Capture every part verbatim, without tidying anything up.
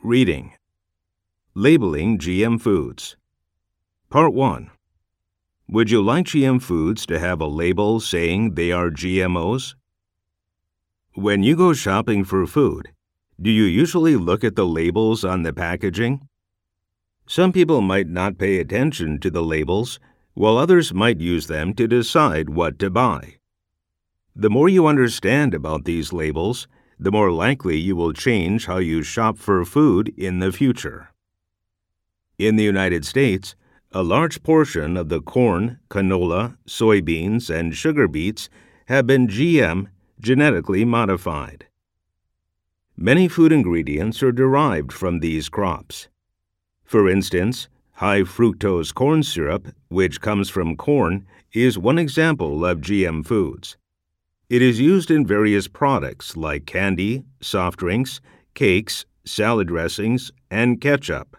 Reading. Labeling G M Foods. Part one. Would you like G M foods to have a label saying they are G M Os? When you go shopping for food, do you usually look at the labels on the packaging? Some people might not pay attention to the labels, while others might use them to decide what to buy. The more you understand about these labels, the more likely you will change how you shop for food in the future. In the United States, a large portion of the corn, canola, soybeans, and sugar beets have been G M, genetically modified. Many food ingredients are derived from these crops. For instance, high-fructose corn syrup, which comes from corn, is one example of G M foods. It is used in various products like candy, soft drinks, cakes, salad dressings, and ketchup.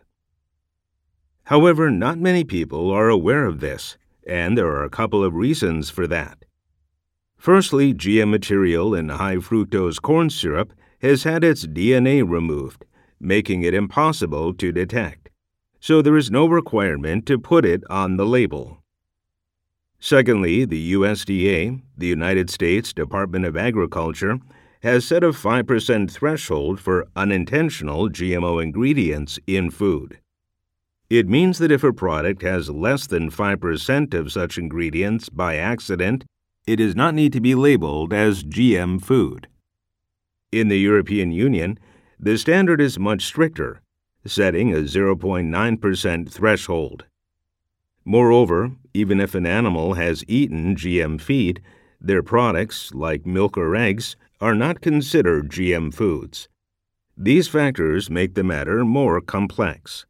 However, not many people are aware of this, and there are a couple of reasons for that. Firstly, G M material in high-fructose corn syrup has had its D N A removed, making it impossible to detect, so there is no requirement to put it on the label. Secondly, the U S D A, the United States Department of Agriculture, has set a five percent threshold for unintentional G M O ingredients in food. It means that if a product has less than five percent of such ingredients by accident, it does not need to be labeled as G M food. In the European Union, the standard is much stricter, setting a zero point nine percent threshold. Moreover, even if an animal has eaten G M feed, their products, like milk or eggs, are not considered G M foods. These factors make the matter more complex.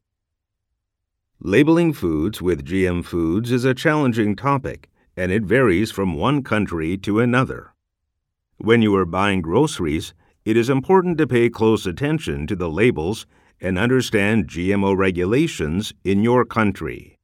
Labeling foods with G M foods is a challenging topic, and it varies from one country to another. When you are buying groceries, it is important to pay close attention to the labels and understand G M O regulations in your country.